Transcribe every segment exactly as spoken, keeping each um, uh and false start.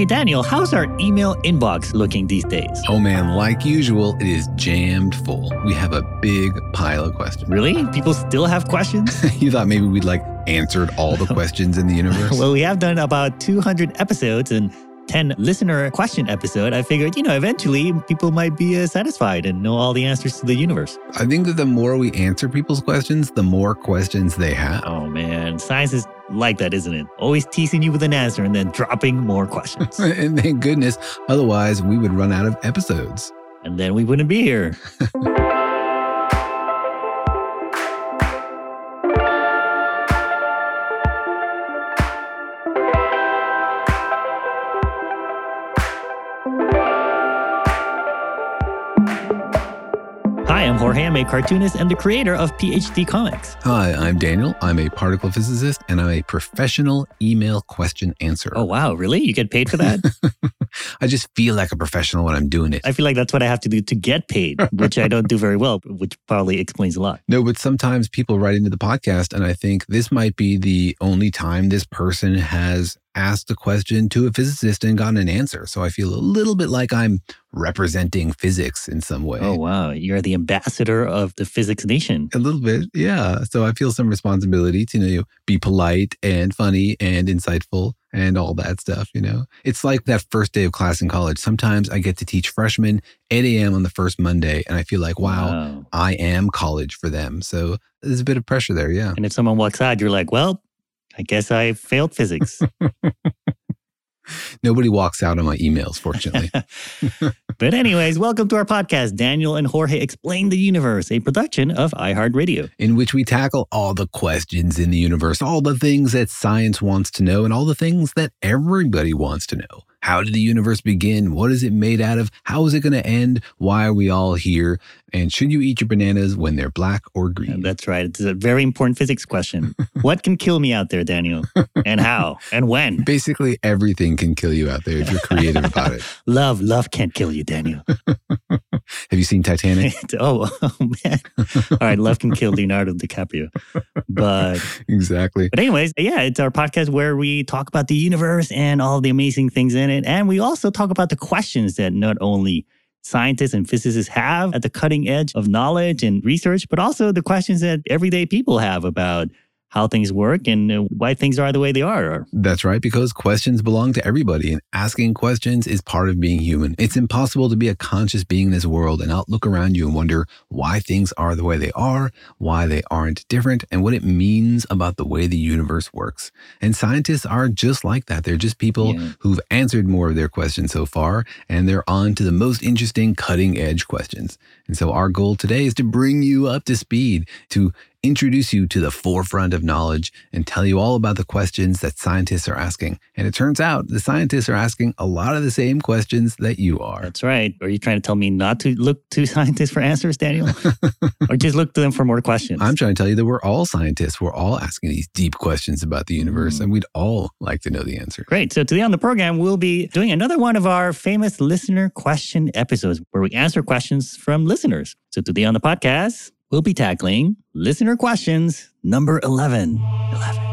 Hey, Daniel, how's our email inbox looking these days? Oh man, like usual, it is jammed full. We have a big pile of questions. Really? People still have questions? You thought maybe we'd like answered all the questions in the universe? Well, we have done about two hundred episodes and ten listener question episode. I figured, you know, eventually people might be uh, satisfied and know all the answers to the universe. I think that the more we answer people's questions, the more questions they have. Oh man, science is like that, isn't it? Always teasing you with an answer and then dropping more questions. And thank goodness, otherwise we would run out of episodes. And then we wouldn't be here. Hi, I'm Jorge. I'm a cartoonist and the creator of PhD Comics. Hi, I'm Daniel. I'm a particle physicist and I'm a professional email question answerer. Oh, wow. Really? You get paid for that? I just feel like a professional when I'm doing it. I feel like that's what I have to do to get paid, which I don't do very well, which probably explains a lot. No, but sometimes people write into the podcast and I think this might be the only time this person has asked a question to a physicist and gotten an answer. So I feel a little bit like I'm representing physics in some way. Oh, wow. You're the ambassador of the physics nation. A little bit, yeah. So I feel some responsibility to, you know, be polite and funny and insightful and all that stuff, you know. It's like that first day of class in college. Sometimes I get to teach freshmen eight a.m. on the first Monday, and I feel like, wow, wow, I am college for them. So there's a bit of pressure there, yeah. And if someone walks out, you're like, well, I guess I failed physics. Nobody walks out on my emails, fortunately. But anyways, welcome to our podcast, Daniel and Jorge Explain the Universe, a production of iHeartRadio. In which we tackle all the questions in the universe, all the things that science wants to know, and all the things that everybody wants to know. How did the universe begin? What is it made out of? How is it going to end? Why are we all here? And should you eat your bananas when they're black or green? Yeah, that's right. It's a very important physics question. What can kill me out there, Daniel? And how? And when? Basically, everything can kill you out there if you're creative about it. Love, love can't kill you, Daniel. Have you seen Titanic? oh, oh, man. All right, love can kill Leonardo DiCaprio. But exactly. But anyways, yeah, it's our podcast where we talk about the universe and all the amazing things in it. And we also talk about the questions that not only scientists and physicists have at the cutting edge of knowledge and research, but also the questions that everyday people have about how things work and why things are the way they are. That's right, because questions belong to everybody, and asking questions is part of being human. It's impossible to be a conscious being in this world and not look around you and wonder why things are the way they are, why they aren't different, and what it means about the way the universe works. And scientists are just like that. They're just people yeah. who've answered more of their questions so far, and they're on to the most interesting cutting-edge questions. And so our goal today is to bring you up to speed, to introduce you to the forefront of knowledge and tell you all about the questions that scientists are asking. And it turns out the scientists are asking a lot of the same questions that you are. That's right. Are you trying to tell me not to look to scientists for answers, Daniel? Or just look to them for more questions? I'm trying to tell you that we're all scientists. We're all asking these deep questions about the universe, mm. and we'd all like to know the answer. Great. So today on the program, we'll be doing another one of our famous listener question episodes where we answer questions from listeners. So today on the podcast, we'll be tackling listener questions number eleven. eleven.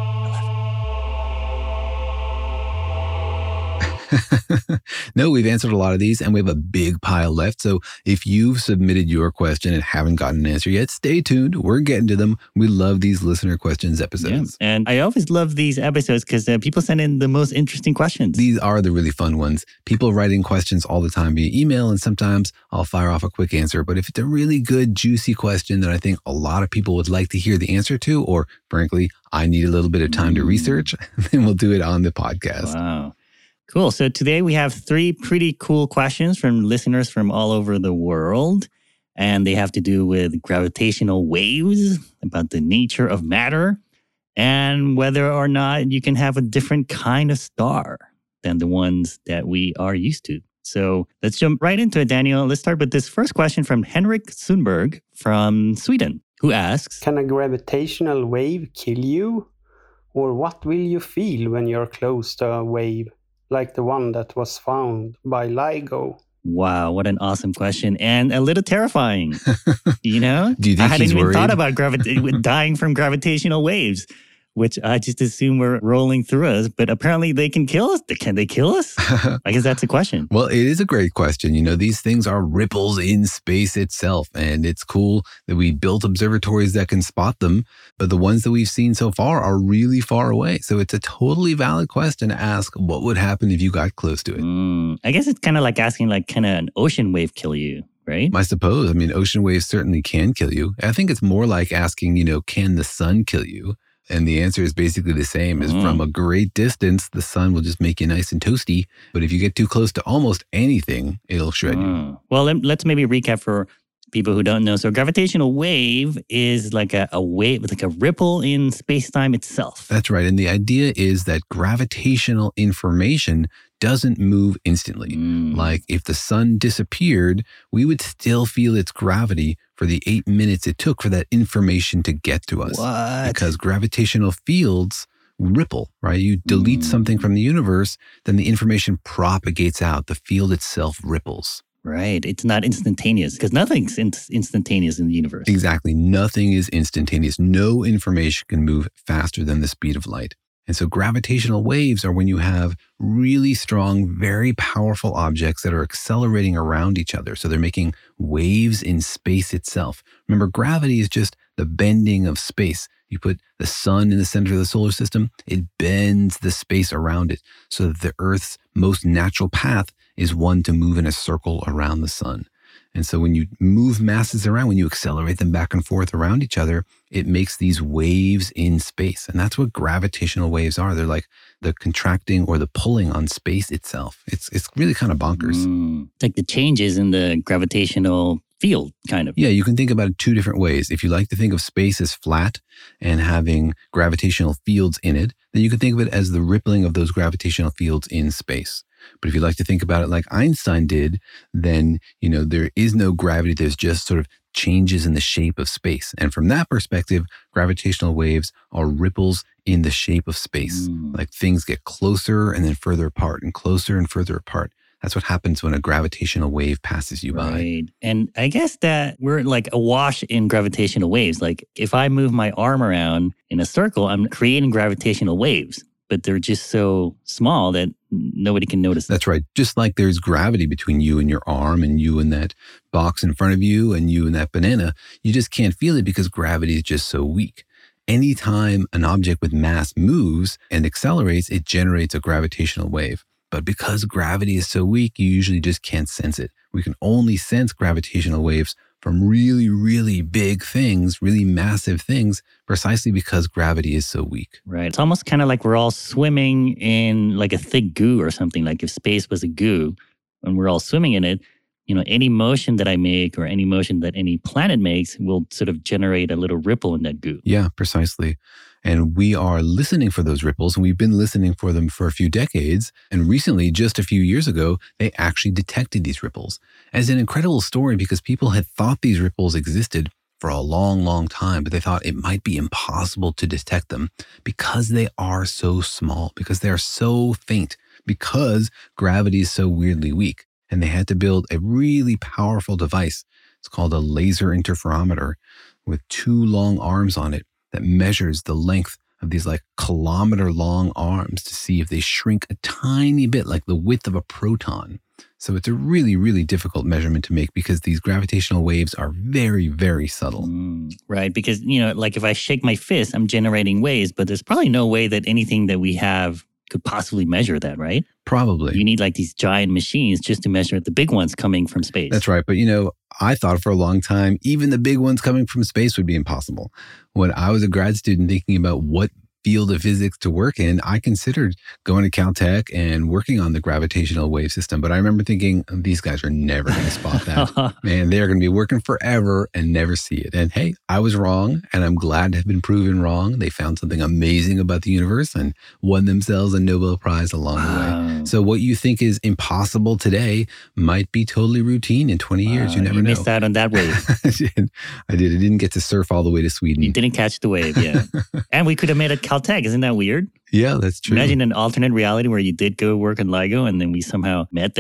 No, we've answered a lot of these and we have a big pile left. So if you've submitted your question and haven't gotten an answer yet, stay tuned. We're getting to them. We love these listener questions episodes. Yeah. And I always love these episodes because uh, people send in the most interesting questions. These are the really fun ones. People write in questions all the time via email, and sometimes I'll fire off a quick answer. But if it's a really good, juicy question that I think a lot of people would like to hear the answer to, or frankly, I need a little bit of time mm. to research, then we'll do it on the podcast. Wow. Cool. So today we have three pretty cool questions from listeners from all over the world. And they have to do with gravitational waves, about the nature of matter, and whether or not you can have a different kind of star than the ones that we are used to. So let's jump right into it, Daniel. Let's start with this first question from Henrik Sundberg from Sweden, who asks, can a gravitational wave kill you? Or what will you feel when you're close to a wave, like the one that was found by LIGO? Wow, what an awesome question. And a little terrifying, you know? Do you think I hadn't he's even worried? thought about gravita- dying from gravitational waves. which I just assume were rolling through us. But apparently they can kill us. Can they kill us? I guess that's a question. Well, it is a great question. You know, these things are ripples in space itself. And it's cool that we built observatories that can spot them. But the ones that we've seen so far are really far away. So it's a totally valid question to ask, what would happen if you got close to it? Mm, I guess it's kind of like asking, like, can an ocean wave kill you? Right? I suppose. I mean, ocean waves certainly can kill you. I think it's more like asking, you know, can the sun kill you? And the answer is basically the same. Is mm. from a great distance, the sun will just make you nice and toasty. But if you get too close to almost anything, it'll shred mm. you. Well, let, let's maybe recap for people who don't know. So a gravitational wave is like a, a wave, like a ripple in space-time itself. That's right. And the idea is that gravitational information doesn't move instantly. Mm. Like if the sun disappeared, we would still feel its gravity for the eight minutes it took for that information to get to us. What? Because gravitational fields ripple, right? You delete mm. something from the universe, then the information propagates out. The field itself ripples. Right. It's not instantaneous because nothing's in- instantaneous in the universe. Exactly. Nothing is instantaneous. No information can move faster than the speed of light. And so gravitational waves are when you have really strong, very powerful objects that are accelerating around each other. So they're making waves in space itself. Remember, gravity is just the bending of space. You put the sun in the center of the solar system, it bends the space around it so that the Earth's most natural path is one to move in a circle around the sun. And so when you move masses around, when you accelerate them back and forth around each other, it makes these waves in space. And that's what gravitational waves are. They're like the contracting or the pulling on space itself. It's it's really kind of bonkers. Mm, it's like the changes in the gravitational field, kind of. Yeah, you can think about it two different ways. If you like to think of space as flat and having gravitational fields in it, then you can think of it as the rippling of those gravitational fields in space. But if you like to think about it like Einstein did, then, you know, there is no gravity. There's just sort of changes in the shape of space. And from that perspective, gravitational waves are ripples in the shape of space. Mm. Like things get closer and then further apart and closer and further apart. That's what happens when a gravitational wave passes you by. Right. And I guess that we're like awash in gravitational waves. Like if I move my arm around in a circle, I'm creating gravitational waves. But they're just so small that nobody can notice them. That's right. Just like there's gravity between you and your arm and you and that box in front of you and you and that banana, you just can't feel it because gravity is just so weak. Anytime an object with mass moves and accelerates, it generates a gravitational wave. But because gravity is so weak, you usually just can't sense it. We can only sense gravitational waves from really, really big things, really massive things, precisely because gravity is so weak. Right. It's almost kind of like we're all swimming in like a thick goo or something. Like if space was a goo and we're all swimming in it, you know, any motion that I make or any motion that any planet makes will sort of generate a little ripple in that goo. Yeah, precisely. And we are listening for those ripples, and we've been listening for them for a few decades. And recently, just a few years ago, they actually detected these ripples as an incredible story because people had thought these ripples existed for a long, long time, but they thought it might be impossible to detect them because they are so small, because they are so faint, because gravity is so weirdly weak. And they had to build a really powerful device. It's called a laser interferometer with two long arms on it that measures the length of these like kilometer long arms to see if they shrink a tiny bit, like the width of a proton. So it's a really, really difficult measurement to make because these gravitational waves are very, very subtle. Mm, right. Because, you know, like if I shake my fist, I'm generating waves, but there's probably no way that anything that we have could possibly measure that, right? Probably. You need like these giant machines just to measure the big ones coming from space. That's right. But, you know, I thought for a long time, even the big ones coming from space would be impossible. When I was a grad student thinking about what field of physics to work in, I considered going to Caltech and working on the gravitational wave system. But I remember thinking, these guys are never going to spot that. Man, they're going to be working forever and never see it. And hey, I was wrong, and I'm glad to have been proven wrong. They found something amazing about the universe and won themselves a Nobel Prize along wow. the way. So what you think is impossible today might be totally routine in twenty years. You never you know. You missed out on that wave. I did. I did. I didn't get to surf all the way to Sweden. You didn't catch the wave, yeah. And we could have made a Caltech. Isn't that weird? Yeah, that's true. Imagine an alternate reality where you did go work in LIGO and then we somehow met there.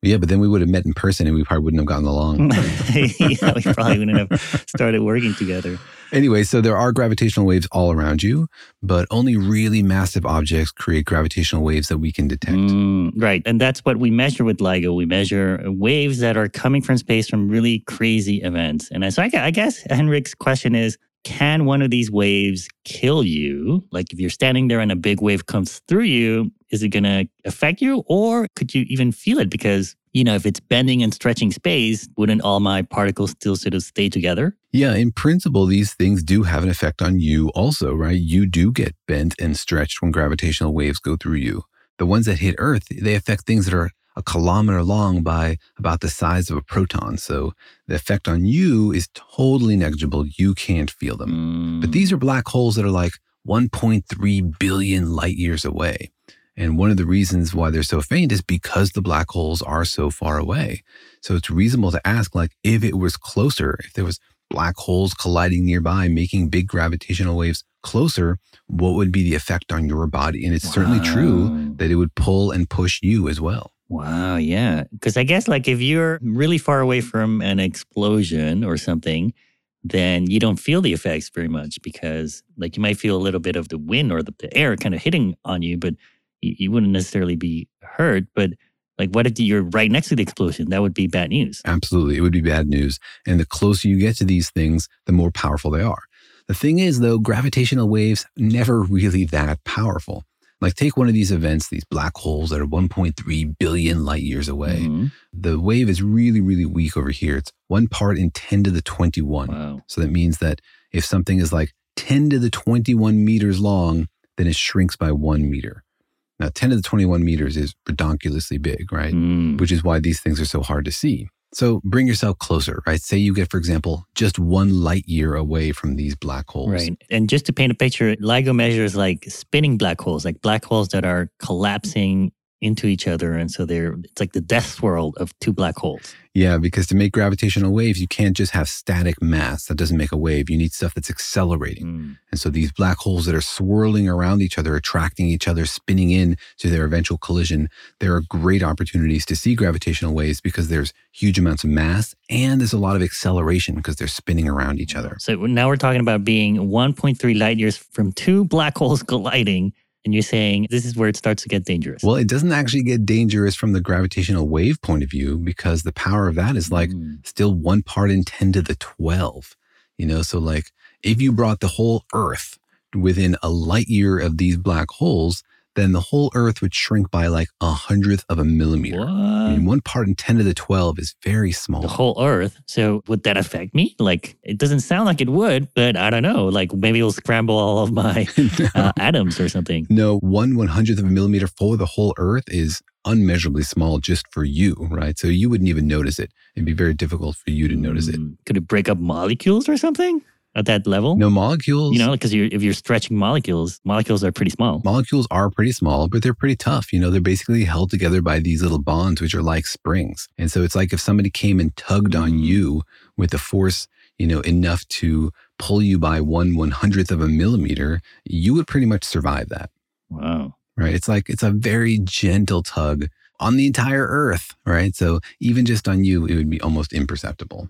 Yeah, but then we would have met in person and we probably wouldn't have gotten along. Yeah, we probably wouldn't have started working together. Anyway, so there are gravitational waves all around you, but only really massive objects create gravitational waves that we can detect. Mm, right. And that's what we measure with LIGO. We measure waves that are coming from space from really crazy events. And so I, I guess Henrik's question is, can one of these waves kill you? Like if you're standing there and a big wave comes through you, is it going to affect you? Or could you even feel it? Because, you know, if it's bending and stretching space, wouldn't all my particles still sort of stay together? Yeah, in principle, these things do have an effect on you also, right? You do get bent and stretched when gravitational waves go through you. The ones that hit Earth, they affect things that are a kilometer long by about the size of a proton. So the effect on you is totally negligible. You can't feel them. Mm. But these are black holes that are like one point three billion light years away. And one of the reasons why they're so faint is because the black holes are so far away. So it's reasonable to ask, like, if it was closer, if there was black holes colliding nearby, making big gravitational waves closer, what would be the effect on your body? And it's Wow. certainly true that it would pull and push you as well. Wow, yeah. Because I guess like if you're really far away from an explosion or something, then you don't feel the effects very much because like you might feel a little bit of the wind or the, the air kind of hitting on you, but you, you wouldn't necessarily be hurt. But like what if you're right next to the explosion? That would be bad news. Absolutely. It would be bad news. And the closer you get to these things, the more powerful they are. The thing is, though, gravitational waves never really that powerful. Like take one of these events, these black holes that are one point three billion light years away. Mm-hmm. The wave is really, really weak over here. It's one part in ten to the twenty-one. Wow. So that means that if something is like ten to the twenty-one meters long, then it shrinks by one meter. Now, ten to the twenty-one meters is redonkulously big, right? Mm. Which is why these things are so hard to see. So bring yourself closer, right? Say you get, for example, just one light year away from these black holes. Right. And just to paint a picture, LIGO measures like spinning black holes, like black holes that are collapsing into each other. And so they're it's like the death swirl of two black holes. Yeah, because to make gravitational waves, you can't just have static mass that doesn't make a wave. You need stuff that's accelerating. Mm. And so these black holes that are swirling around each other, attracting each other, spinning in to their eventual collision, there are great opportunities to see gravitational waves because there's huge amounts of mass and there's a lot of acceleration because they're spinning around each other. So now we're talking about being one point three light years from two black holes colliding. And you're saying this is where it starts to get dangerous. Well, it doesn't actually get dangerous from the gravitational wave point of view because the power of that is like Mm. still one part in ten to the twelve. You know, so like if you brought the whole Earth within a light year of these black holes, then the whole Earth would shrink by like a hundredth of a millimeter. What? I mean, one part in ten to the twelve is very small. The whole Earth. So would that affect me? Like, it doesn't sound like it would, but I don't know. Like maybe it'll scramble all of my no. uh, atoms or something. No, one one hundredth of a millimeter for the whole Earth is unmeasurably small just for you, right? So you wouldn't even notice it. It'd be very difficult for you to notice it. Mm, Could it break up molecules or something at that level? No molecules. You know, because you're, if you're stretching molecules, molecules are pretty small. Molecules are pretty small, but they're pretty tough. You know, they're basically held together by these little bonds, which are like springs. And so it's like if somebody came and tugged on you with the force, you know, enough to pull you by one one hundredth of a millimeter, you would pretty much survive that. Wow. Right. It's like, it's a very gentle tug on the entire Earth, right? So even just on you, it would be almost imperceptible.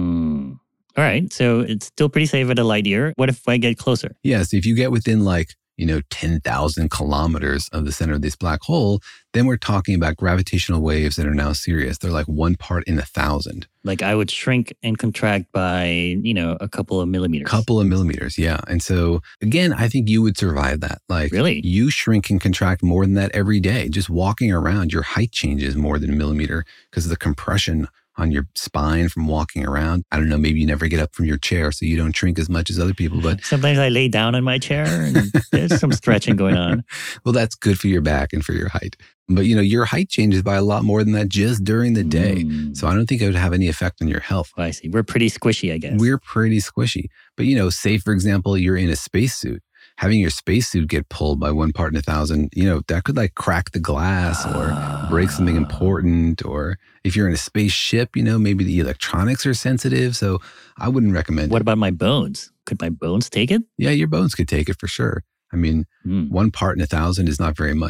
Mm. All right. So it's still pretty safe at a light year. What if I get closer? Yes. If you get within like, you know, ten thousand kilometers of the center of this black hole, then we're talking about gravitational waves that are now serious. They're like one part in a thousand. Like I would shrink and contract by, you know, a couple of millimeters. Couple of millimeters, yeah. And so, again, I think you would survive that. Like, Really? You shrink and contract more than that every day. Just walking around, your height changes more than a millimeter because of the compression on your spine from walking around. I don't know, maybe you never get up from your chair, so you don't shrink as much as other people, but Sometimes I lay down in my chair and there's some stretching going on. well, that's good for your back and for your height. But, you know, your height changes by a lot more than that just during the day. Mm. So I don't think it would have any effect on your health. Oh, I see. We're pretty squishy, I guess. We're pretty squishy. But, you know, say, for example, you're in a spacesuit. Having your spacesuit get pulled by one part in a thousand, you know, that could like crack the glass or break something important. Or if you're in a spaceship, you know, maybe the electronics are sensitive. So I wouldn't recommend What it. about my bones? Could my bones take it? Yeah, your bones could take it for sure. I mean, Mm. one part in a thousand is not very much.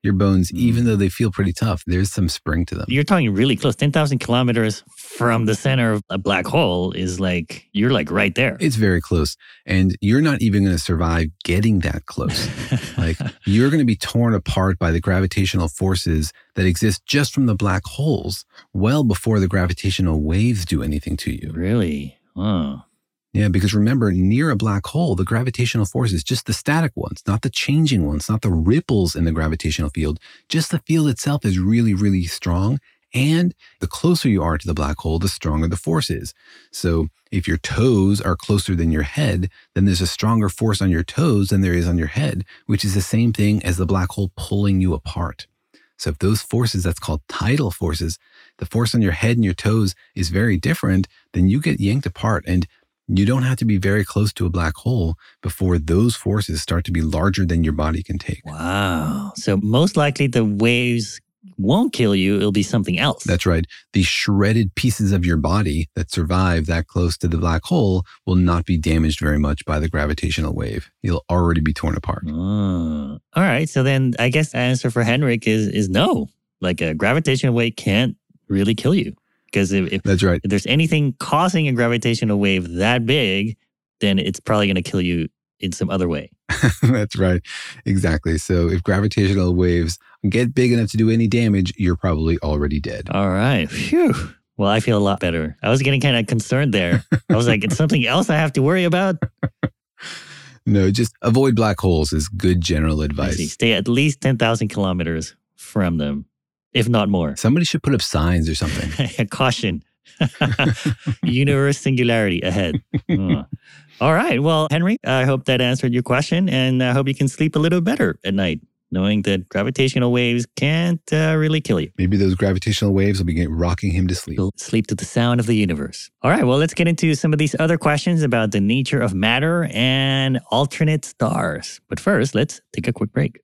Your bones, Mm. even though they feel pretty tough, there's some spring to them. You're talking really close. ten thousand kilometers from the center of a black hole is like, you're like right there. It's very close. And you're not even going to survive getting that close. Like, you're going to be torn apart by the gravitational forces that exist just from the black holes well before the gravitational waves do anything to you. Really? Oh. Yeah, because remember, near a black hole, the gravitational forces, just the static ones, not the changing ones, not the ripples in the gravitational field, just the field itself is really, really strong. And the closer you are to the black hole, the stronger the force is. So if your toes are closer than your head, then there's a stronger force on your toes than there is on your head, which is the same thing as the black hole pulling you apart. So if those forces, that's called tidal forces, the force on your head and your toes is very different, then you get yanked apart. And you don't have to be very close to a black hole before those forces start to be larger than your body can take. Wow. So most likely the waves won't kill you. It'll be something else. That's right. The shredded pieces of your body that survive that close to the black hole will not be damaged very much by the gravitational wave. You'll already be torn apart. Oh. All right. So then I guess the answer for Henrik is, is no. Like a gravitational wave can't really kill you. Because if, if, That's right. if there's anything causing a gravitational wave that big, then it's probably going to kill you in some other way. That's right. Exactly. So if gravitational waves get big enough to do any damage, you're probably already dead. All right. Phew. Well, I feel a lot better. I was getting kind of concerned there. I was like, it's something else I have to worry about? No, just avoid black holes is good general I see. advice. Stay at least ten thousand kilometers from them, if not more. Somebody should put up signs or something. Caution. Universe singularity ahead. Oh. All right. Well, Henry, I hope that answered your question, and I hope you can sleep a little better at night, knowing that gravitational waves can't uh, really kill you. Maybe those gravitational waves will be rocking him to sleep. You'll sleep to the sound of the universe. All right. Well, let's get into some of these other questions about the nature of matter and alternate stars. But first, let's take a quick break.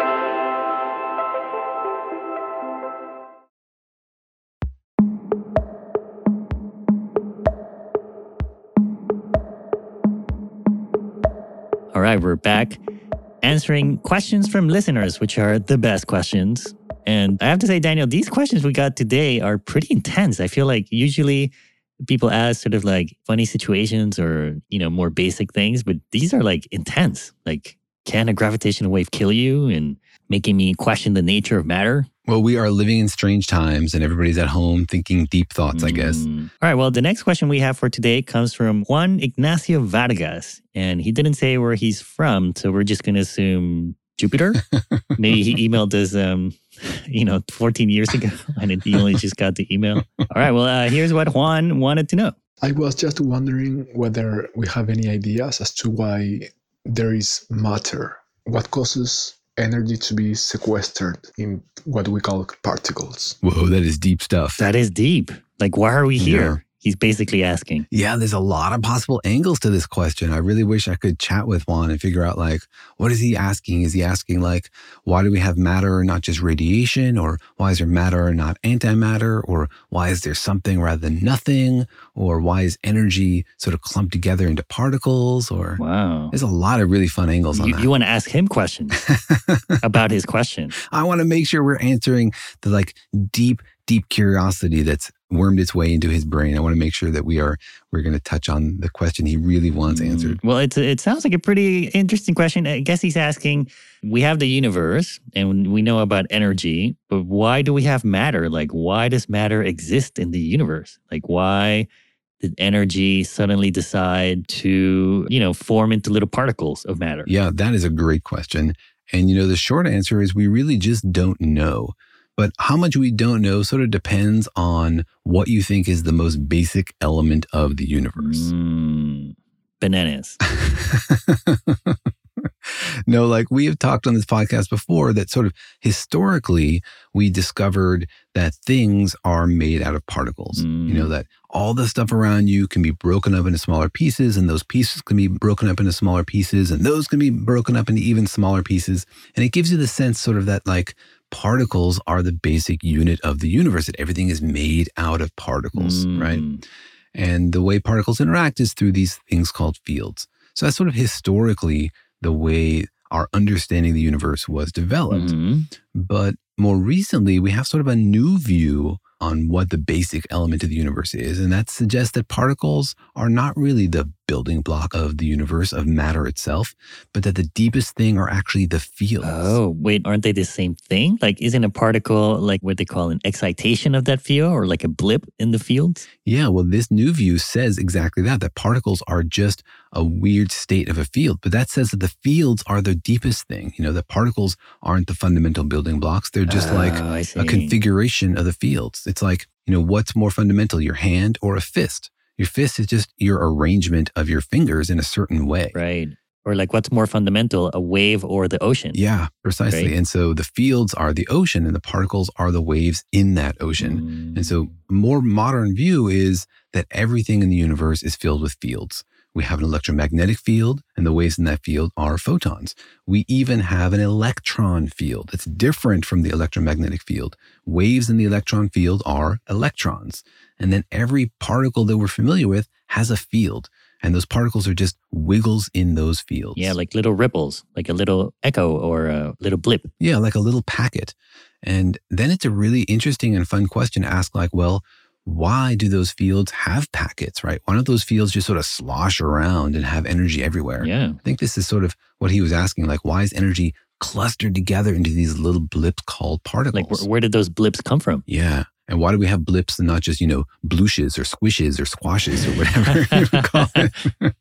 All right, we're back answering questions from listeners, which are the best questions. And I have to say, Daniel, these questions we got today are pretty intense. I feel like usually people ask sort of like funny situations or, you know, more basic things, but these are like intense. Like, can a gravitational wave kill you? And making me question the nature of matter. Well, we are living in strange times and everybody's at home thinking deep thoughts, I guess. Mm. All right. Well, the next question we have for today comes from Juan Ignacio Vargas. And he didn't say where he's from, so we're just going to assume Jupiter. Maybe he emailed us, um, you know, fourteen years ago and he only just got the email. All right. Well, uh, here's what Juan wanted to know. I was just wondering whether we have any ideas as to why there is matter. What causes energy to be sequestered in what we call particles? Whoa, that is deep stuff. That is deep. Like, why are we here? Yeah. He's basically asking. Yeah, there's a lot of possible angles to this question. I really wish I could chat with Juan and figure out, like, what is he asking? Is he asking, like, why do we have matter, not just radiation? Or why is there matter, not antimatter? Or why is there something rather than nothing? Or why is energy sort of clumped together into particles? Or Wow. there's a lot of really fun angles on You, that. you want to ask him questions about his question. I want to make sure we're answering the, like, deep, deep curiosity that's wormed its way into his brain. I want to make sure that we are, we're going to touch on the question he really wants answered. Well, it's it sounds like a pretty interesting question. I guess he's asking, we have the universe and we know about energy, but why do we have matter? Like, why does matter exist in the universe? Like, why did energy suddenly decide to, you know, form into little particles of matter? Yeah, that is a great question. And, you know, the short answer is we really just don't know. But how much we don't know sort of depends on what you think is the most basic element of the universe. Mm, bananas. No, like we have talked on this podcast before that sort of historically we discovered that things are made out of particles. Mm. You know, that all the stuff around you can be broken up into smaller pieces, and those pieces can be broken up into smaller pieces, and those can be broken up into even smaller pieces. And it gives you the sense sort of that, like, particles are the basic unit of the universe, that everything is made out of particles, Mm. right? And the way particles interact is through these things called fields. So that's sort of historically the way our understanding of the universe was developed. Mm-hmm. But more recently, we have sort of a new view on what the basic element of the universe is. And that suggests that particles are not really the building block of the universe, of matter itself, but that the deepest thing are actually the fields. Oh, wait, aren't they the same thing? Like, isn't a particle like what they call an excitation of that field or like a blip in the fields? Yeah, well, this new view says exactly that, that particles are just a weird state of a field. But that says that the fields are the deepest thing. You know, the particles aren't the fundamental building blocks. They're just Oh, like I see. a configuration of the fields. It's like, you know, what's more fundamental, your hand or a fist? Your fist is just your arrangement of your fingers in a certain way. Right. Or like what's more fundamental, a wave or the ocean? Yeah, precisely. Right. And so the fields are the ocean and the particles are the waves in that ocean. Mm. And so a more modern view is that everything in the universe is filled with fields. We have an electromagnetic field, and the waves in that field are photons. We even have an electron field. It's different from the electromagnetic field. Waves in the electron field are electrons. And then every particle that we're familiar with has a field. And those particles are just wiggles in those fields. Yeah, like little ripples, like a little echo or a little blip. Yeah, like a little packet. And then it's a really interesting and fun question to ask, like, well, why do those fields have packets, right? Why don't those fields just sort of slosh around and have energy everywhere? Yeah. I think this is sort of what he was asking, like, why is energy clustered together into these little blips called particles? Like where, where did those blips come from? Yeah. And why do we have blips and not just, you know, blooshes or squishes or squashes or whatever you would call it?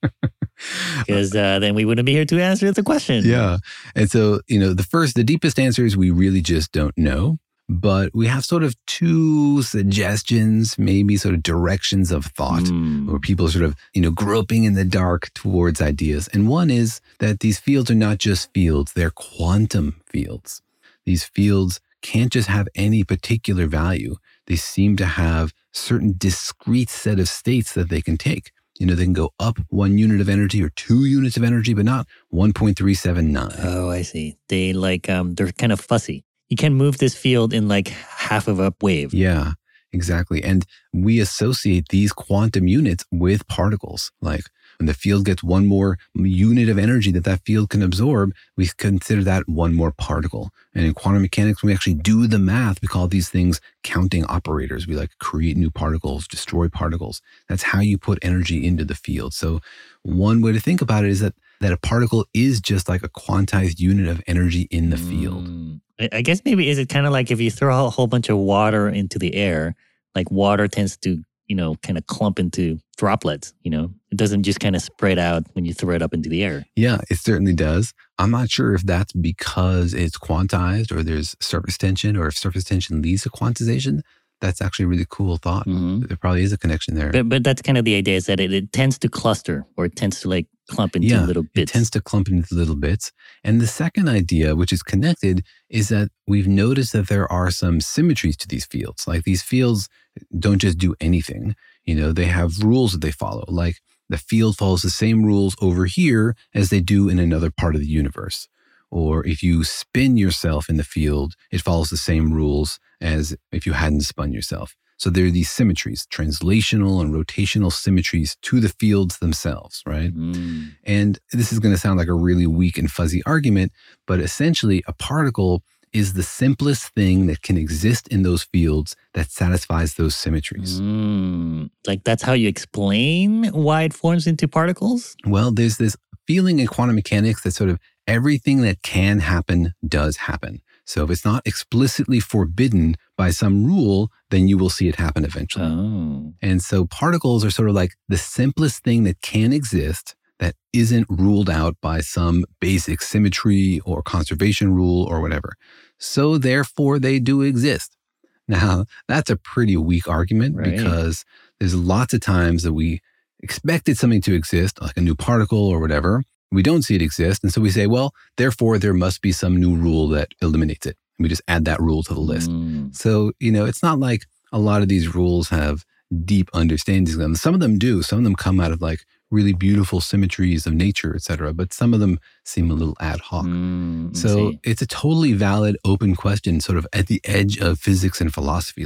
Because uh, then we wouldn't be here to answer the question. Yeah. And so, you know, the first, the deepest answer is we really just don't know. But we have sort of two suggestions, maybe sort of directions of thought, Mm. where people are sort of, you know, groping in the dark towards ideas. And one is that these fields are not just fields, they're quantum fields. These fields can't just have any particular value. They seem to have certain discrete set of states that they can take. You know, they can go up one unit of energy or two units of energy, but not one point three seven nine. Oh, I see. They like, um, they're kind of fussy. You can move this field in like half of a wave. Yeah, exactly. And we associate these quantum units with particles. Like when the field gets one more unit of energy that that field can absorb, we consider that one more particle. And in quantum mechanics, when we actually do the math, we call these things counting operators. We like create new particles, destroy particles. That's how you put energy into the field. So one way to think about it is that that a particle is just like a quantized unit of energy in the field. Mm. I I guess maybe is it kind of like if you throw a whole bunch of water into the air, like water tends to, you know, kind of clump into droplets, you know? It doesn't just kind of spread out when you throw it up into the air. Yeah, it certainly does. I'm not sure if that's because it's quantized or there's surface tension, or if surface tension leads to quantization. That's actually a really cool thought. Mhm. There probably is a connection there. But but that's kind of the idea, is that it, it tends to cluster, or it tends to like clump into yeah, little it bits. tends to clump into little bits. And the second idea, which is connected, is that we've noticed that there are some symmetries to these fields. Like these fields don't just do anything. You know, they have rules that they follow. Like the field follows the same rules over here as they do in another part of the universe. Or if you spin yourself in the field, it follows the same rules as if you hadn't spun yourself. So there are these symmetries, translational and rotational symmetries to the fields themselves, right? Mm. And this is going to sound like a really weak and fuzzy argument, but essentially a particle is the simplest thing that can exist in those fields that satisfies those symmetries. Mm. Like that's how you explain why it forms into particles? Well, there's this feeling in quantum mechanics that sort of everything that can happen does happen. So if it's not explicitly forbidden by some rule, then you will see it happen eventually. Oh. And so particles are sort of like the simplest thing that can exist that isn't ruled out by some basic symmetry or conservation rule or whatever. So therefore they do exist. Now, that's a pretty weak argument, Right. because there's lots of times that we expected something to exist, like a new particle or whatever. We don't see it exist. And so we say, well, therefore there must be some new rule that eliminates it. And we just add that rule to the list. Mm. So, you know, it's not like a lot of these rules have deep understandings of them. Some of them do. Some of them come out of like really beautiful symmetries of nature, et cetera. But some of them seem a little ad hoc. Mm, I So see. it's a totally valid, open question, sort of at the edge of physics and philosophy. Like,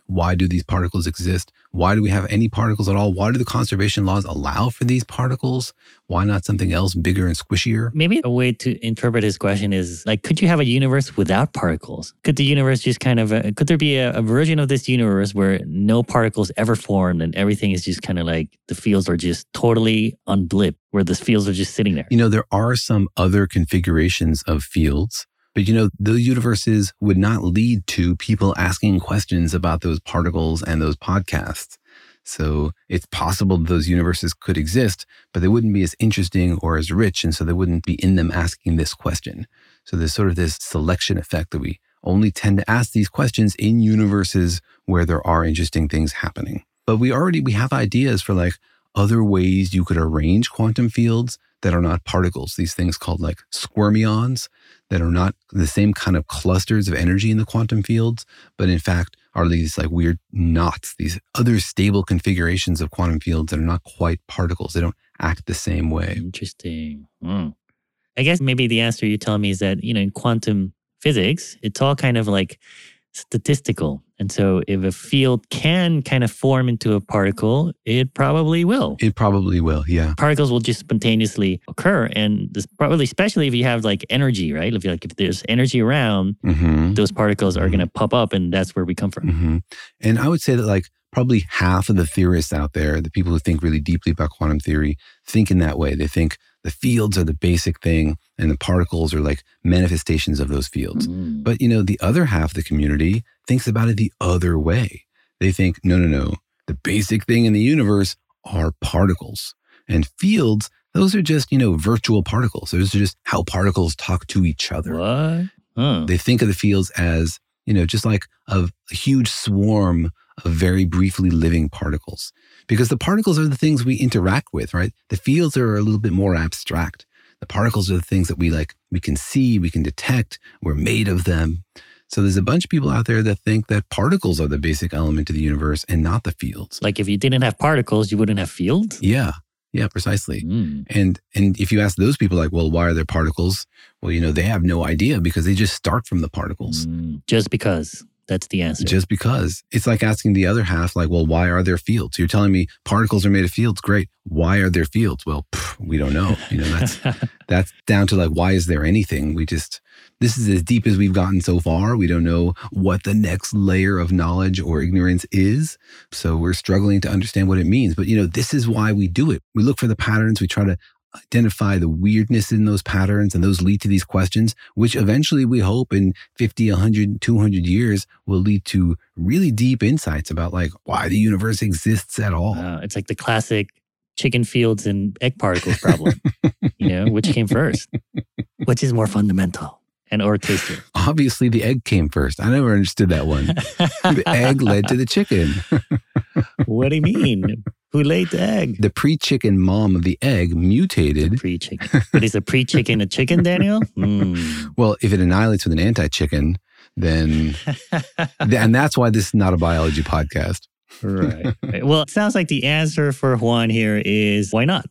Why do these particles exist? Why do we have any particles at all? Why do the conservation laws allow for these particles? Why not something else bigger and squishier? Maybe a way to interpret his question is like, could you have a universe without particles? Could the universe just kind of, uh, could there be a, a version of this universe where no particles ever formed and everything is just kind of like the fields are just totally unblipped, where the fields are just sitting there? You know, there are some other configurations of fields, but you know, those universes would not lead to people asking questions about those particles and those podcasts. So it's possible that those universes could exist, but they wouldn't be as interesting or as rich. And so they wouldn't be in them asking this question. So there's sort of this selection effect that we only tend to ask these questions in universes where there are interesting things happening. But we already, we have ideas for like other ways you could arrange quantum fields that are not particles. These things called like squirmions that are not the same kind of clusters of energy in the quantum fields, but in fact are these like weird knots, these other stable configurations of quantum fields that are not quite particles. They don't act the same way. Interesting. Mm. I guess maybe the answer you're telling me is that, you know, in quantum physics, it's all kind of like statistical. And so if a field can kind of form into a particle, it probably will. It probably will, yeah. Particles will just spontaneously occur. And this probably, especially if you have like energy, right? If, like, if there's energy around, mm-hmm. those particles are mm-hmm. going to pop up, and that's where we come from. Mm-hmm. And I would say that like probably half of the theorists out there, the people who think really deeply about quantum theory, think in that way. They think the fields are the basic thing and the particles are like manifestations of those fields. Mm. But, you know, the other half of the community thinks about it the other way. They think, no, no, no. The basic thing in the universe are particles. And fields, those are just, you know, virtual particles. Those are just how particles talk to each other. What? Huh. They think of the fields as, you know, just like a, a huge swarm of very briefly living particles. Because the particles are the things we interact with, right? The fields are a little bit more abstract. The particles are the things that we like, we can see, we can detect, we're made of them. So there's a bunch of people out there that think that particles are the basic element of the universe and not the fields. Like if you didn't have particles, you wouldn't have fields? Yeah. Yeah, precisely. Mm. And and if you ask those people like, well, why are there particles? Well, you know, they have no idea because they just start from the particles. Mm. Just because. That's the answer. Just because. It's like asking the other half, like, well, why are there fields? You're telling me particles are made of fields. Great. Why are there fields? Well, pff, we don't know. You know, that's that's down to like, why is there anything? We just, this is as deep as we've gotten so far. We don't know what the next layer of knowledge or ignorance is. So we're struggling to understand what it means. But, you know, this is why we do it. We look for the patterns. We try to identify the weirdness in those patterns, and those lead to these questions, which eventually we hope in fifty, one hundred, two hundred years will lead to really deep insights about like why the universe exists at all. Uh, it's like the classic chicken fields and egg particles problem. You know, which came first? Which is more fundamental and or tastier? Obviously, the egg came first. I never understood that one. The egg led to the chicken. What do you mean? Who laid the egg? The pre-chicken mom of the egg mutated. The pre-chicken. But is a pre-chicken a chicken, Daniel? Mm. Well, if it annihilates with an anti-chicken, then... and that's why this is not a biology podcast. Right. Right. Well, it sounds like the answer for Juan here is why not?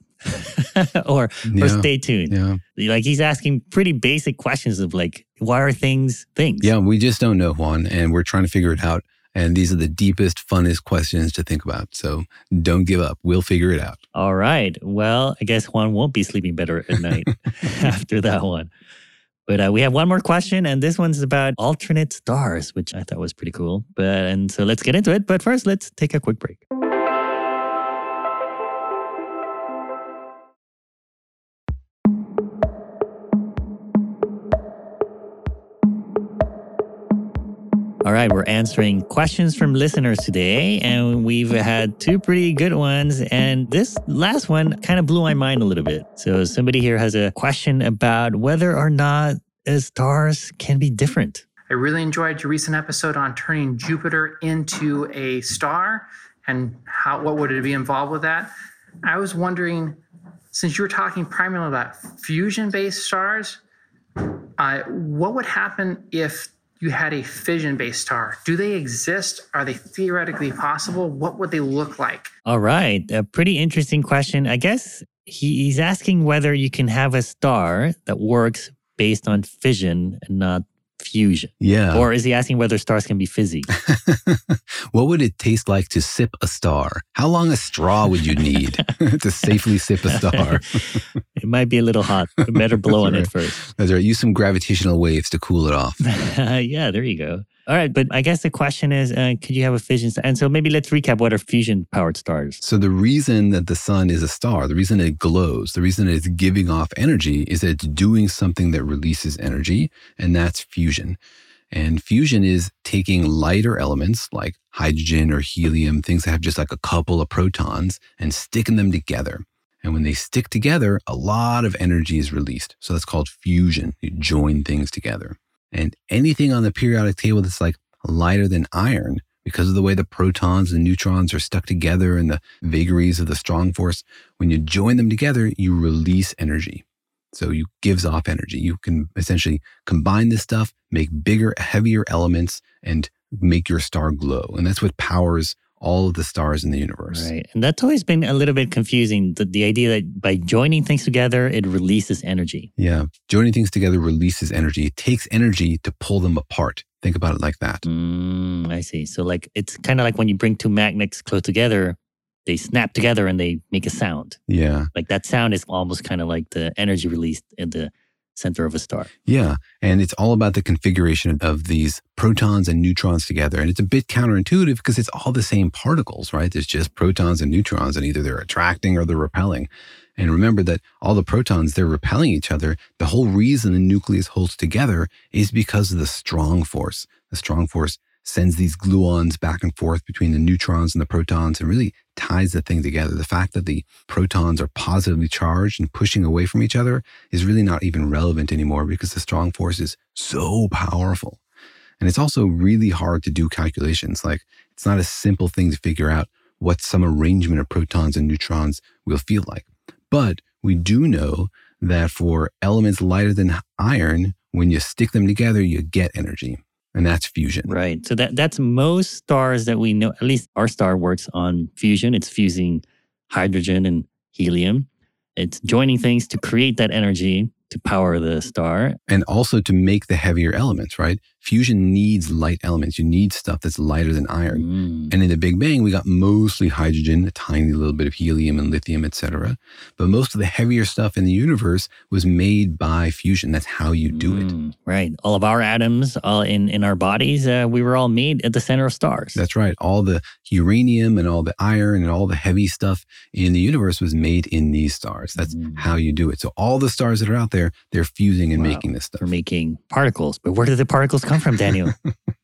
or yeah. or stay tuned. Yeah. Like he's asking pretty basic questions of like, why are things things? Yeah, we just don't know, Juan, and we're trying to figure it out. And these are the deepest, funnest questions to think about. So don't give up. We'll figure it out. All right. Well, I guess Juan won't be sleeping better at night after that one. But uh, we have one more question, and this one's about alternate stars, which I thought was pretty cool. But and so let's get into it. But first, let's take a quick break. All right, we're answering questions from listeners today, and we've had two pretty good ones. And this last one kind of blew my mind a little bit. So somebody here has a question about whether or not uh, stars can be different. I really enjoyed your recent episode on turning Jupiter into a star and how what would it be involved with that. I was wondering, since you were talking primarily about fusion-based stars, uh, what would happen if you had a fission-based star? Do they exist? Are they theoretically possible? What would they look like? All right. A pretty interesting question. I guess he, he's asking whether you can have a star that works based on fission and not fusion? Yeah. Or is he asking whether stars can be fizzy? What would it taste like to sip a star? How long a straw would you need to safely sip a star? It might be a little hot. Better blow on right. it first. That's right. Use some gravitational waves to cool it off. Yeah, there you go. All right, but I guess the question is, uh, could you have a fission star? And so maybe let's recap what are fusion-powered stars. So the reason that the sun is a star, the reason it glows, the reason it's giving off energy is that it's doing something that releases energy, and that's fusion. And fusion is taking lighter elements like hydrogen or helium, things that have just like a couple of protons, and sticking them together. And when they stick together, a lot of energy is released. So that's called fusion. You join things together. And anything on the periodic table that's like lighter than iron, because of the way the protons and neutrons are stuck together and the vagaries of the strong force, when you join them together, you release energy. So you gives off energy. You can essentially combine this stuff, make bigger, heavier elements, and make your star glow. And that's what powers all of the stars in the universe. Right. And that's always been a little bit confusing. The, the idea that by joining things together, it releases energy. Yeah. Joining things together releases energy. It takes energy to pull them apart. Think about it like that. Mm, I see. So like it's kind of like when you bring two magnets close together, they snap together and they make a sound. Yeah. Like that sound is almost kind of like the energy released in the center of a star. Yeah. And it's all about the configuration of these protons and neutrons together. And it's a bit counterintuitive because it's all the same particles, right? There's just protons and neutrons, and either they're attracting or they're repelling. And remember that all the protons, they're repelling each other. The whole reason the nucleus holds together is because of the strong force. The strong force sends these gluons back and forth between the neutrons and the protons and really ties the thing together. The fact that the protons are positively charged and pushing away from each other is really not even relevant anymore because the strong force is so powerful. And it's also really hard to do calculations. Like, it's not a simple thing to figure out what some arrangement of protons and neutrons will feel like. But we do know that for elements lighter than iron, when you stick them together, you get energy. And that's fusion. Right. So that that's most stars that we know. At least our star works on fusion. It's fusing hydrogen and helium. It's joining things to create that energy to power the star. And also to make the heavier elements, right? Fusion needs light elements. You need stuff that's lighter than iron. Mm. And in the Big Bang, we got mostly hydrogen, a tiny little bit of helium and lithium, et cetera. But most of the heavier stuff in the universe was made by fusion. That's how you do Mm. it. Right. All of our atoms all in, in our bodies, uh, we were all made at the center of stars. That's right. All the uranium and all the iron and all the heavy stuff in the universe was made in these stars. That's Mm. how you do it. So all the stars that are out there, they're fusing and Wow. making this stuff. For making particles. But where did the particles come from, Daniel?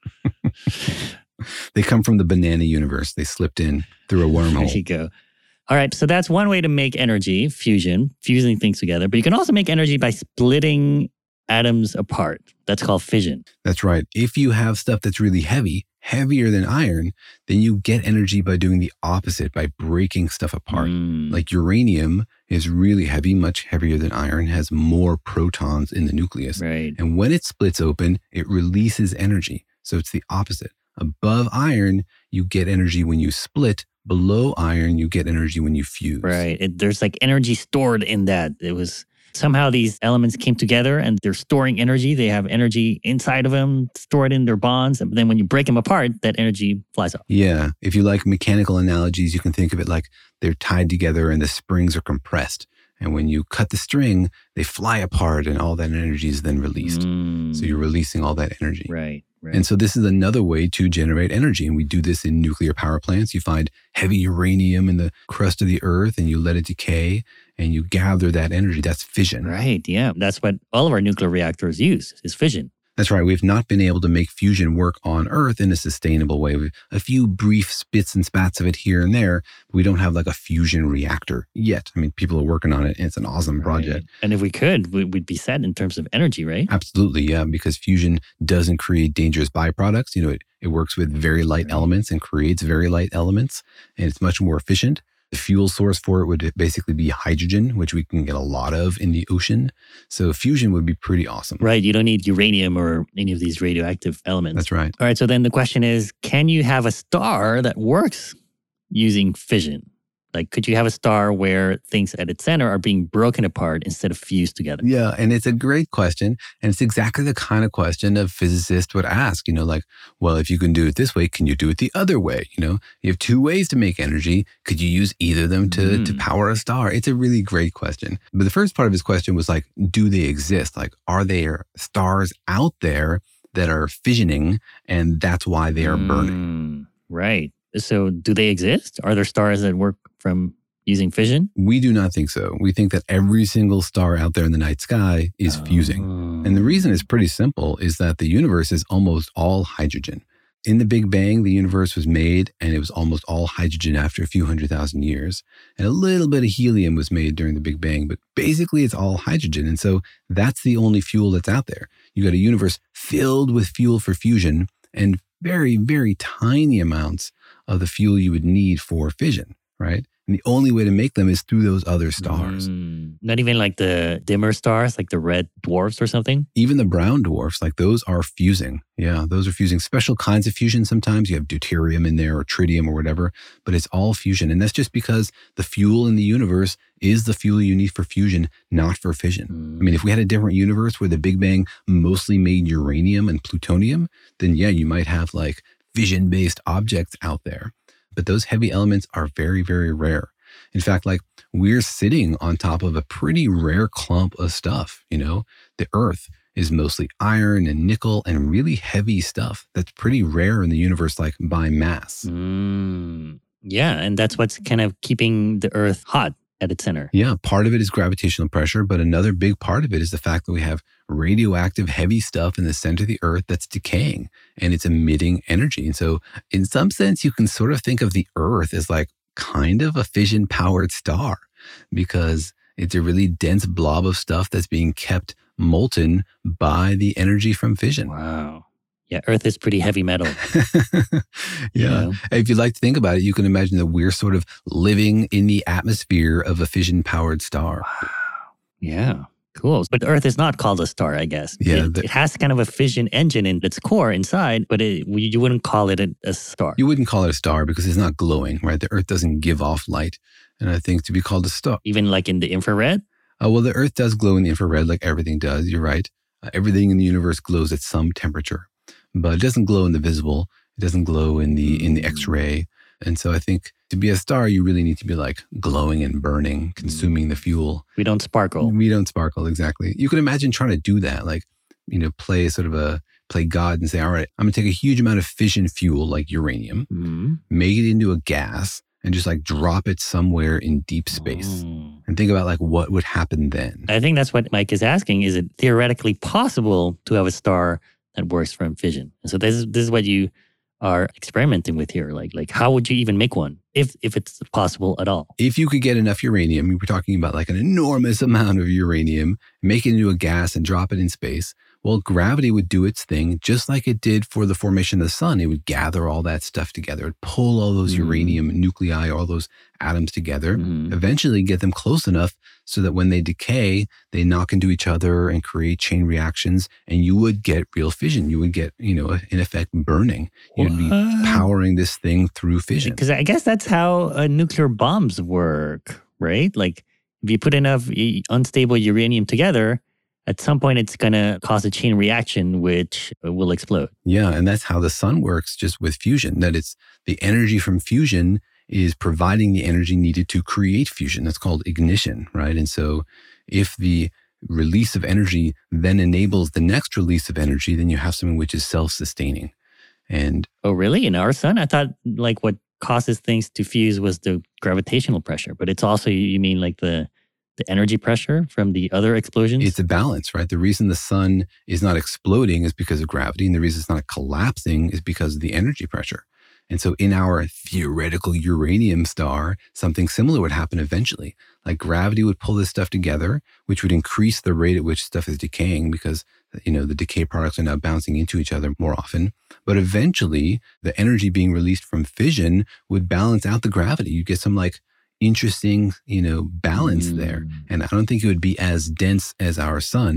They come from the banana universe. They slipped in through a There wormhole. you go. All right. So that's one way to make energy, fusion, fusing things together. But you can also make energy by splitting atoms apart. That's called fission. That's right. If you have stuff that's really heavy, heavier than iron, then you get energy by doing the opposite, by breaking stuff apart. Mm. Like uranium is really heavy, much heavier than iron, has more protons in the nucleus. Right. And when it splits open, it releases energy. So it's the opposite. Above iron, you get energy when you split. Below iron, you get energy when you fuse. Right. It, there's like energy stored in that. It was somehow these elements came together and they're storing energy. They have energy inside of them, stored in their bonds. And then when you break them apart, that energy flies off. Yeah. If you like mechanical analogies, you can think of it like they're tied together and the springs are compressed. And when you cut the string, they fly apart and all that energy is then released. Mm. So you're releasing all that energy. Right. Right. And so this is another way to generate energy. And we do this in nuclear power plants. You find heavy uranium in the crust of the earth and you let it decay and you gather that energy. That's fission. Right. Yeah. That's what all of our nuclear reactors use is fission. That's right. We've not been able to make fusion work on Earth in a sustainable way. We've a few brief spits and spats of it here and there. But we don't have like a fusion reactor yet. I mean, people are working on it and it's an awesome project. Right. And if we could, we- we'd be set in terms of energy, right? Absolutely, yeah, because fusion doesn't create dangerous byproducts. You know, it, it works with very light Right. elements and creates very light elements, and it's much more efficient. The fuel source for it would basically be hydrogen, which we can get a lot of in the ocean. So fusion would be pretty awesome. Right. You don't need uranium or any of these radioactive elements. That's right. All right. So then the question is, can you have a star that works using fission? Like, could you have a star where things at its center are being broken apart instead of fused together? Yeah, and it's a great question. And it's exactly the kind of question a physicist would ask, you know, like, well, if you can do it this way, can you do it the other way? You know, you have two ways to make energy. Could you use either of them to, mm. to power a star? It's a really great question. But the first part of his question was like, do they exist? Like, are there stars out there that are fissioning and that's why they are mm, burning? Right. So do they exist? Are there stars that work from using fission? We do not think so. We think that every single star out there in the night sky is oh. fusing. And the reason is pretty simple, is that the universe is almost all hydrogen. In the Big Bang, the universe was made and it was almost all hydrogen after a few hundred thousand years. And a little bit of helium was made during the Big Bang, but basically it's all hydrogen. And so that's the only fuel that's out there. You got a universe filled with fuel for fusion and very, very tiny amounts of the fuel you would need for fission, right? And the only way to make them is through those other stars. Mm, not even like the dimmer stars, like the red dwarfs or something? Even the brown dwarfs, like those are fusing. Yeah, those are fusing. Special kinds of fusion sometimes. You have deuterium in there or tritium or whatever, but it's all fusion. And that's just because the fuel in the universe is the fuel you need for fusion, not for fission. Mm. I mean, if we had a different universe where the Big Bang mostly made uranium and plutonium, then yeah, you might have like fission-based objects out there. But those heavy elements are very, very rare. In fact, like we're sitting on top of a pretty rare clump of stuff, you know? The Earth is mostly iron and nickel and really heavy stuff that's pretty rare in the universe, like by mass. Mm, yeah, and that's what's kind of keeping the Earth hot at its center. Yeah, part of it is gravitational pressure, but another big part of it is the fact that we have radioactive heavy stuff in the center of the Earth that's decaying and it's emitting energy. And so in some sense, you can sort of think of the Earth as like kind of a fission-powered star because it's a really dense blob of stuff that's being kept molten by the energy from fission. Wow. Yeah, Earth is pretty heavy metal. yeah. You know? If you like to think about it, you can imagine that we're sort of living in the atmosphere of a fission-powered star. Wow. Yeah. Cool. But Earth is not called a star, I guess. Yeah, it, the, it has kind of a fission engine in its core inside, but it, you wouldn't call it a, a star. You wouldn't call it a star because it's not glowing, right? The Earth doesn't give off light. And I think to be called a star. Even like in the infrared? Uh, well, the Earth does glow in the infrared like everything does. You're right. Uh, everything in the universe glows at some temperature. But it doesn't glow in the visible. It doesn't glow in the in the X-ray. And so I think to be a star, you really need to be like glowing and burning, consuming the fuel. We don't sparkle. We don't sparkle, exactly. You can imagine trying to do that, like, you know, play sort of a, play God and say, all right, I'm going to take a huge amount of fission fuel like uranium, mm-hmm. make it into a gas, and just like drop it somewhere in deep space. Oh. And think about like what would happen then. I think that's what Mike is asking. Is it theoretically possible to have a star that works from fission? And so this is this is what you are experimenting with here. Like, like how would you even make one if if it's possible at all? If you could get enough uranium, we were talking about like an enormous amount of uranium, make it into a gas and drop it in space. Well, gravity would do its thing just like it did for the formation of the sun. It would gather all that stuff together, it'd pull all those mm. uranium nuclei, all those atoms together, mm. eventually get them close enough so that when they decay, they knock into each other and create chain reactions, and you would get real fission. You would get, you know, in effect, burning. You'd what? be powering this thing through fission. Because I guess that's how uh, nuclear bombs work, right? Like if you put enough unstable uranium together, at some point, it's going to cause a chain reaction, which will explode. Yeah, and that's how the sun works just with fusion, that it's the energy from fusion is providing the energy needed to create fusion. That's called ignition, right? And so if the release of energy then enables the next release of energy, then you have something which is self-sustaining. And oh, really? In our sun? I thought like what causes things to fuse was the gravitational pressure, but it's also, you mean like the the energy pressure from the other explosions? It's a balance, right? The reason the sun is not exploding is because of gravity, and the reason it's not collapsing is because of the energy pressure. And so in our theoretical uranium star, something similar would happen eventually. Like gravity would pull this stuff together, which would increase the rate at which stuff is decaying because, you know, the decay products are now bouncing into each other more often. But eventually, the energy being released from fission would balance out the gravity. You get some like interesting, you know, balance mm. there. And I don't think it would be as dense as our sun.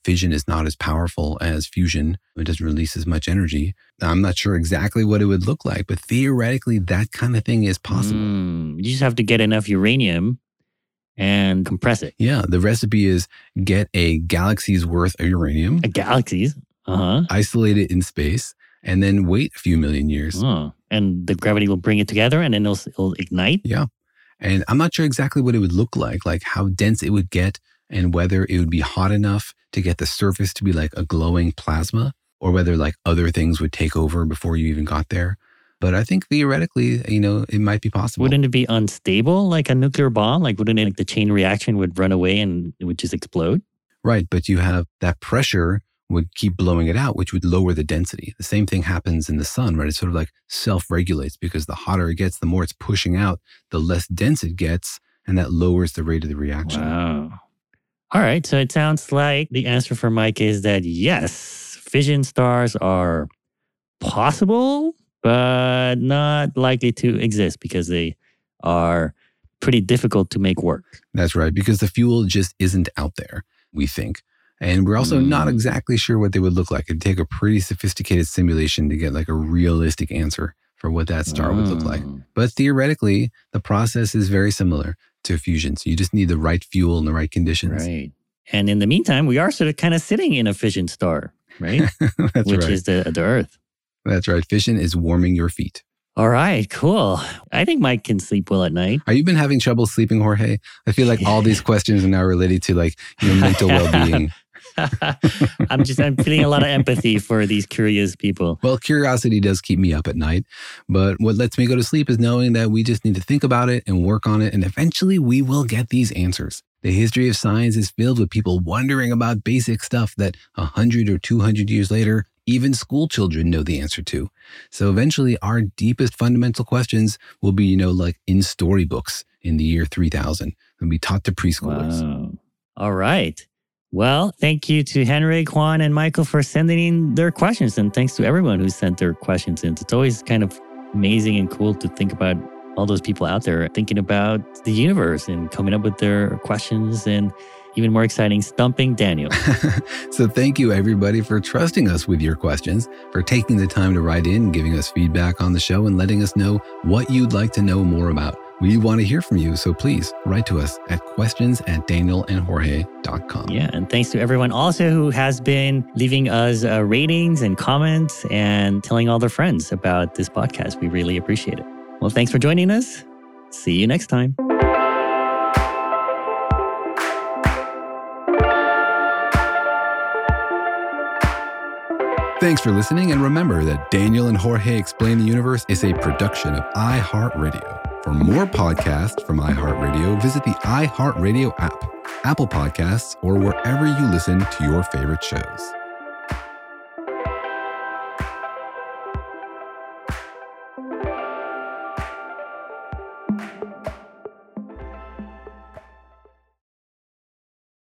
fission is not as powerful as fusion. It doesn't release as much energy. I'm not sure exactly what it would look like, but theoretically, that kind of thing is possible. Mm, you just have to get enough uranium and compress it. Yeah, the recipe is get a galaxy's worth of uranium. A galaxies? Uh-huh. Isolate it in space, and then wait a few million years. Oh, and the gravity will bring it together and then it'll, it'll ignite? Yeah. And I'm not sure exactly what it would look like, like how dense it would get and whether it would be hot enough to get the surface to be like a glowing plasma, or whether like other things would take over before you even got there. But I think theoretically, you know, it might be possible. Wouldn't it be unstable like a nuclear bomb? Like wouldn't it, like the chain reaction would run away and it would just explode? Right. But you have that pressure would keep blowing it out, which would lower the density. The same thing happens in the sun, right? It sort of like self-regulates because the hotter it gets, the more it's pushing out, the less dense it gets, and that lowers the rate of the reaction. Wow. All right. So it sounds like the answer for Mike is that yes, fission stars are possible, but not likely to exist because they are pretty difficult to make work. That's right, because the fuel just isn't out there, we think. And we're also mm. not exactly sure what they would look like. It'd take a pretty sophisticated simulation to get like a realistic answer for what that star mm. would look like. But theoretically, the process is very similar to fusion. So you just need the right fuel and the right conditions. Right. And in the meantime, we are sort of kind of sitting in a fission star, right? That's Which right. is the, the Earth. That's right. Fission is warming your feet. All right, cool. I think Mike can sleep well at night. Are you been having trouble sleeping, Jorge? I feel like all these questions are now related to like your mental well-being. I'm just, I'm feeling a lot of empathy for these curious people. Well, curiosity does keep me up at night. But what lets me go to sleep is knowing that we just need to think about it and work on it. And eventually we will get these answers. The history of science is filled with people wondering about basic stuff that a hundred or two hundred years later, even school children know the answer to. So eventually our deepest fundamental questions will be, you know, like in storybooks in the year three thousand. They'll be taught to preschoolers. Wow. All right. Well, thank you to Henrik, Juan, and Michael for sending in their questions. And thanks to everyone who sent their questions in. It's always kind of amazing and cool to think about all those people out there thinking about the universe and coming up with their questions, and even more exciting, stumping Daniel. So thank you, everybody, for trusting us with your questions, for taking the time to write in, giving us feedback on the show, and letting us know what you'd like to know more about. We want to hear from you, so please write to us at questions at daniel and jorge dot com. Yeah, and thanks to everyone also who has been leaving us uh, ratings and comments and telling all their friends about this podcast. We really appreciate it. Well, thanks for joining us. See you next time. Thanks for listening, and remember that Daniel and Jorge Explain the Universe is a production of iHeartRadio. For more podcasts from iHeartRadio, visit the iHeartRadio app, Apple Podcasts, or wherever you listen to your favorite shows.